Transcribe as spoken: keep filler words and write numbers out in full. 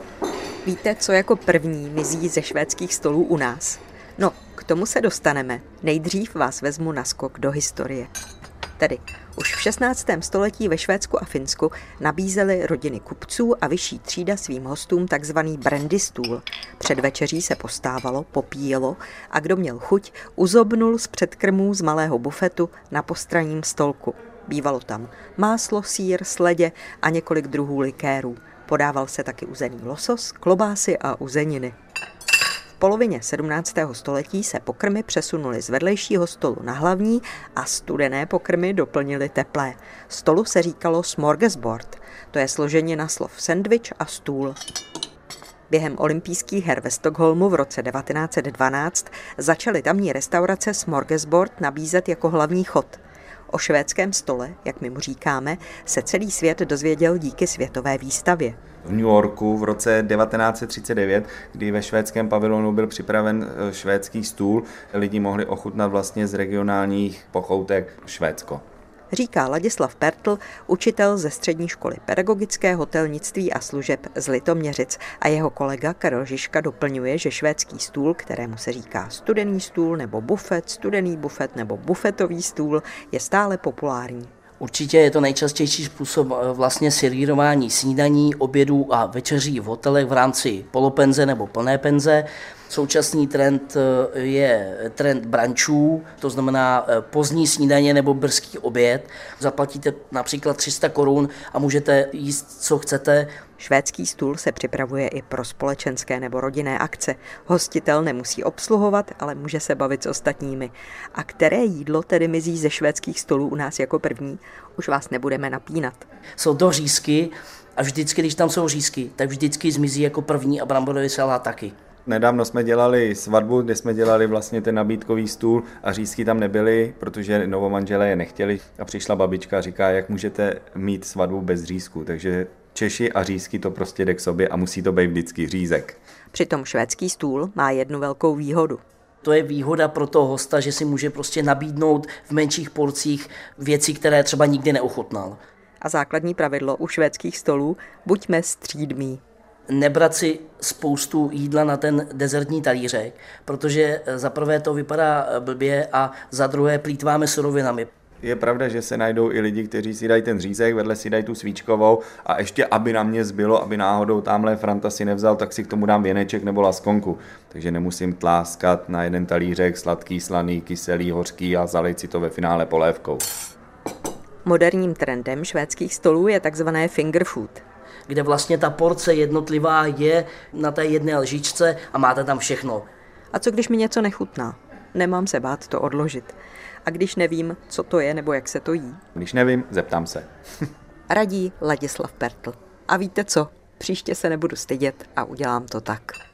Víte, co jako první mizí ze švédských stolů u nás? No, k tomu se dostaneme. Nejdřív vás vezmu na skok do historie. Tedy už v šestnáctém století ve Švédsku a Finsku nabízely rodiny kupců a vyšší třída svým hostům takzvaný brandy stůl. Před večeří se postávalo, popíjelo a kdo měl chuť, uzobnul z předkrmů z malého bufetu na postranním stolku. Bývalo tam máslo, sýr, sledě a několik druhů likérů. Podával se taky uzený losos, klobásy a uzeniny. V polovině sedmnáctého století se pokrmy přesunuly z vedlejšího stolu na hlavní a studené pokrmy doplnily teplé. Stolu se říkalo smorgasbord, to je složenina slov sendvič a stůl. Během olympijských her ve Stockholmu v roce devatenáct set dvanáct začaly tamní restaurace smorgasbord nabízet jako hlavní chod. O švédském stole, jak my mu říkáme, se celý svět dozvěděl díky světové výstavě. V New Yorku v roce devatenáct set třicet devět, kdy ve švédském pavilonu byl připraven švédský stůl, lidi mohli ochutnat vlastně z regionálních pochoutek Švédsko. Říká Ladislav Pertl, učitel ze střední školy pedagogické hotelnictví a služeb z Litoměřic, a jeho kolega Karel Žižka doplňuje, že švédský stůl, kterému se říká studený stůl nebo bufet, studený bufet nebo bufetový stůl, je stále populární. Určitě je to nejčastější způsob vlastně servírování snídaní, obědů a večeří v hotelech v rámci polopenze nebo plné penze. Současný trend je trend brančů, to znamená pozdní snídaně nebo brzký oběd. Zaplatíte například tři sta korun a můžete jíst, co chcete. Švédský stůl se připravuje i pro společenské nebo rodinné akce. Hostitel nemusí obsluhovat, ale může se bavit s ostatními. A které jídlo tedy mizí ze švédských stolů u nás jako první? Už vás nebudeme napínat. Jsou to řízky a vždycky, když tam jsou řízky, tak vždycky zmizí jako první a bramborový salát taky. Nedávno jsme dělali svatbu, kde jsme dělali vlastně ten nabídkový stůl a řízky tam nebyly, protože novomanželé je nechtěli a přišla babička a říká, jak můžete mít svatbu bez řízku, takže Češi a řízky to prostě jde k sobě a musí to být vždycky řízek. Přitom švédský stůl má jednu velkou výhodu. To je výhoda pro toho hosta, že si může prostě nabídnout v menších porcích věci, které třeba nikdy neochutnal. A základní pravidlo u švédských stolů: buďme střídmí. Nebrat si spoustu jídla na ten dezertní talířek, protože za prvé to vypadá blbě a za druhé plýtváme surovinami. Je pravda, že se najdou i lidi, kteří si dají ten řízek, vedle si dají tu svíčkovou a ještě aby na mě zbylo, aby náhodou tamhle Franta si nevzal, tak si k tomu dám věneček nebo laskonku. Takže nemusím tláskat na jeden talířek sladký, slaný, kyselý, hořký a zalejt si to ve finále polévkou. Moderním trendem švédských stolů je takzvané finger food, kde vlastně ta porce jednotlivá je na té jedné lžičce a máte tam všechno. A co když mi něco nechutná? Nemám se bát to odložit. A když nevím, co to je nebo jak se to jí? Když nevím, zeptám se. Radí Ladislav Pertl. A víte co? Příště se nebudu stydět a udělám to tak.